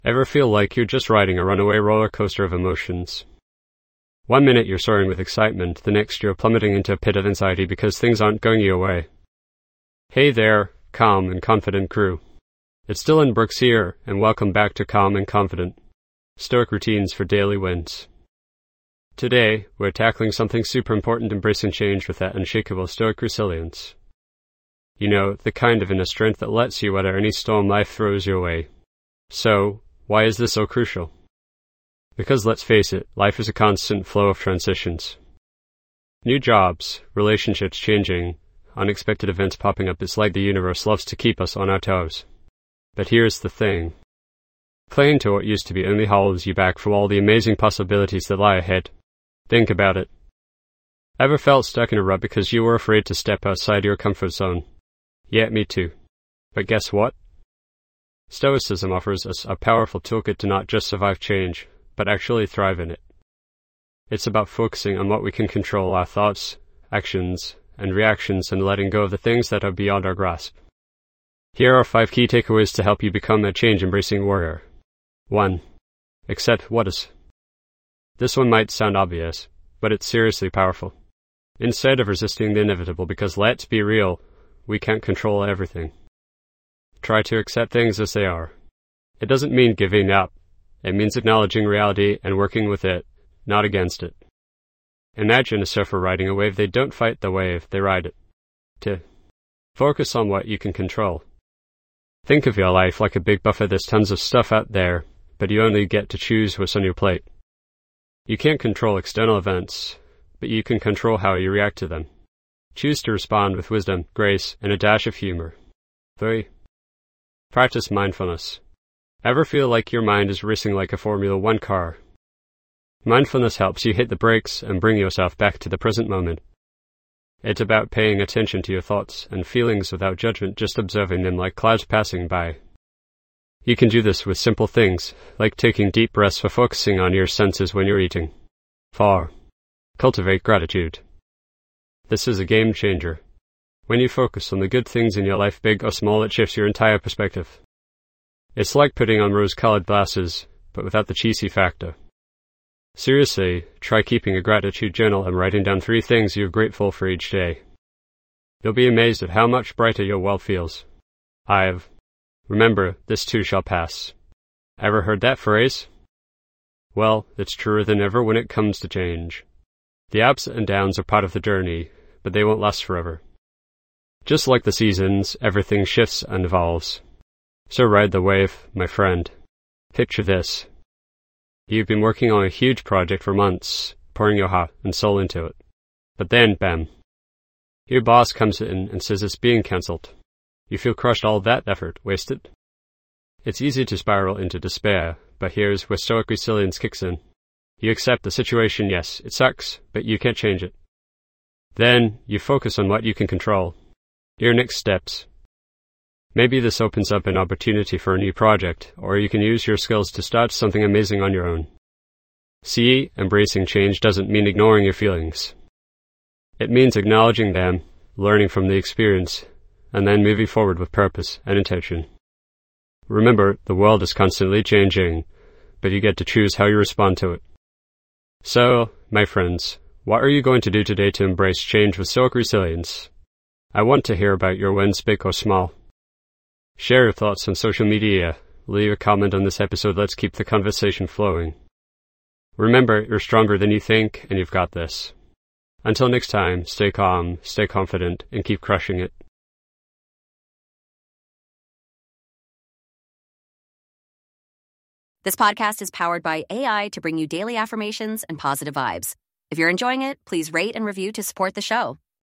Ever feel like you're just riding a runaway roller coaster of emotions? One minute you're soaring with excitement, the next you're plummeting into a pit of anxiety because things aren't going your way. Hey there, calm and confident crew. It's Dylan Brooks here, and welcome back to Calm and Confident, Stoic Routines for Daily Wins. Today, we're tackling something super important, embracing change with that unshakable stoic resilience. You know, the kind of inner strength that lets you weather any storm life throws your way. So, why is this so crucial? Because let's face it, life is a constant flow of transitions. New jobs, relationships changing, unexpected events popping up. It's like the universe loves to keep us on our toes. But here's the thing. Clinging to what used to be only holds you back from all the amazing possibilities that lie ahead. Think about it. Ever felt stuck in a rut because you were afraid to step outside your comfort zone? Yeah, me too. But guess what? Stoicism offers us a powerful toolkit to not just survive change, but actually thrive in it. It's about focusing on what we can control, our thoughts, actions, and reactions, and letting go of the things that are beyond our grasp. Here are 5 key takeaways to help you become a change-embracing warrior. 1. Accept what is. This one might sound obvious, but it's seriously powerful. Instead of resisting the inevitable, because let's be real, we can't control everything. Try to accept things as they are. It doesn't mean giving up. It means acknowledging reality and working with it, not against it. Imagine a surfer riding a wave. They don't fight the wave, they ride it. 2. Focus on what you can control. Think of your life like a big buffet. There's tons of stuff out there, but you only get to choose what's on your plate. You can't control external events, but you can control how you react to them. Choose to respond with wisdom, grace, and a dash of humor. 3. Practice mindfulness. Ever feel like your mind is racing like a Formula One car? Mindfulness helps you hit the brakes and bring yourself back to the present moment. It's about paying attention to your thoughts and feelings without judgment, just observing them like clouds passing by. You can do this with simple things, like taking deep breaths or focusing on your senses when you're eating. 4. Cultivate gratitude. This is a game changer. When you focus on the good things in your life, big or small, it shifts your entire perspective. It's like putting on rose-colored glasses, but without the cheesy factor. Seriously, try keeping a gratitude journal and writing down 3 things you're grateful for each day. You'll be amazed at how much brighter your world feels. 5. Remember, this too shall pass. Ever heard that phrase? Well, it's truer than ever when it comes to change. The ups and downs are part of the journey, but they won't last forever. Just like the seasons, everything shifts and evolves. So ride the wave, my friend. Picture this. You've been working on a huge project for months, pouring your heart and soul into it. But then, bam. Your boss comes in and says it's being cancelled. You feel crushed, all that effort wasted. It's easy to spiral into despair, but here's where stoic resilience kicks in. You accept the situation. Yes, it sucks, but you can't change it. Then, you focus on what you can control. Your next steps. Maybe this opens up an opportunity for a new project, or you can use your skills to start something amazing on your own. See, embracing change doesn't mean ignoring your feelings. It means acknowledging them, learning from the experience, and then moving forward with purpose and intention. Remember, the world is constantly changing, but you get to choose how you respond to it. So, my friends, what are you going to do today to embrace change with stoic resilience? I want to hear about your wins, big or small. Share your thoughts on social media. Leave a comment on this episode. Let's keep the conversation flowing. Remember, you're stronger than you think, and you've got this. Until next time, stay calm, stay confident, and keep crushing it. This podcast is powered by AI to bring you daily affirmations and positive vibes. If you're enjoying it, please rate and review to support the show.